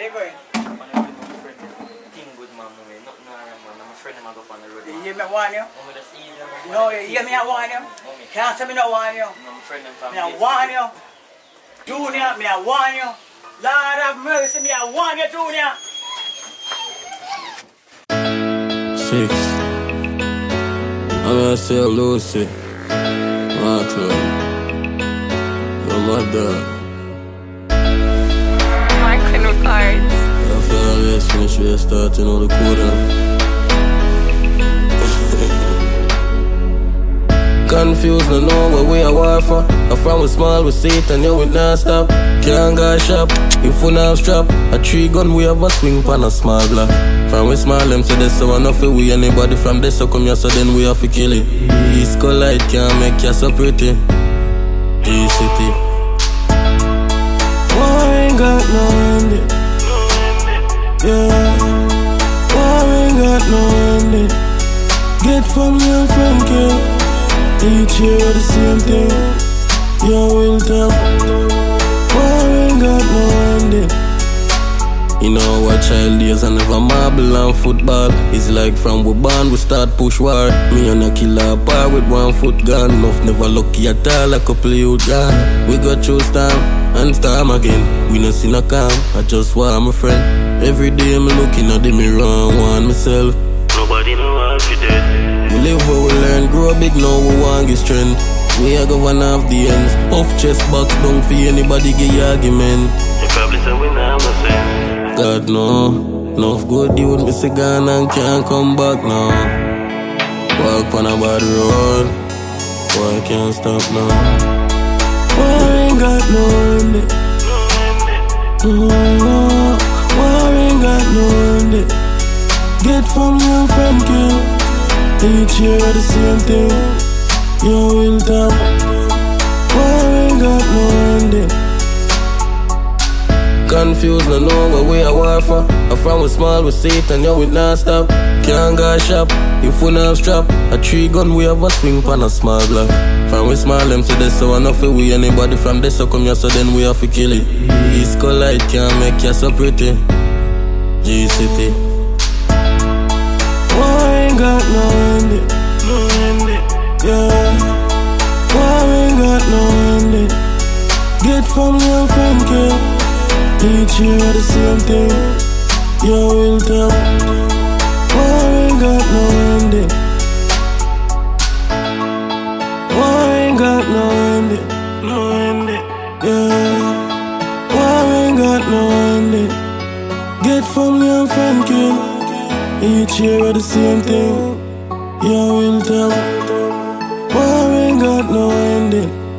you going? I'm friend. King good man, man. Nothing wrong, man. I'm a friend of mine go on the road. You hear me warn you? I'm just easy, man. No, you hear me I warn you? Can't say me no warn you. I'm a friend of family. Me I warn you. Junior, me I warn you. Lord have mercy, me I warn you, Junior. 6. I'm gonna say Lucy. Martin. You're my dog. Martin Records. I feel always finish where I start, you know the code. Confused, no know what we are war for. I from with small, we see it and you will not stop. Can't go shop, if we not strap. A 3 gun, we have a swing pan a small block. From we small, them say this so enough for we. Anybody from this so come here, so then we have to kill it. East light can't make you so pretty. D-City. War ain't got no ending. Yeah. War ain't got no ending. Get from your friend kill. Each year the same thing. You will tell. War ain't got no ending. You know what child days and never marble and football. It's like from we born we start push war. Me and a killer bar with 1 foot gun. Enough never lucky at all, a couple youth gone. We got through storm and storm again. We no see no calm, I just want my friend. Every day me looking at the mirror and want myself. Nobody know how to dead. We live where we learn, grow big now we want get strength. We are governor of the ends. Off chest box, don't feel anybody get your argument. You probably say we now must say God no, enough good dude miss a gun and can't come back now. Walk on a bad road, boy can't stop now. War ain't got no ending. War ain't got no ending. Get from your friend kill. Each year the same thing. You will tell. War ain't got no ending. Confused, no know what we are war for. I from with small, we see it and you will not stop. Can't go shop, if we not strap. A 3 gun, we have a swing pan a small block. From we small, them say this so enough for we. Anybody from this so come here, so then we have to kill it. East light can't make you so pretty. G-City. War ain't got no ending. No ending. Yeah. War ain't got no ending. Get from your friend kill. Each year the same thing. You will tell. War ain't got no ending. War ain't got no ending. No ending. Yeah. War ain't got no ending. Get from your friend kill. Each year the same thing. You will tell. War ain't got no ending.